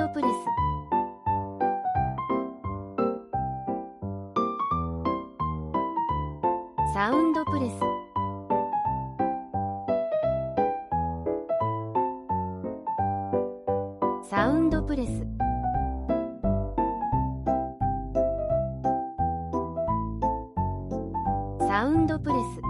ドプレス、サウンドプレス、サウンドプレス、サウンドプレス。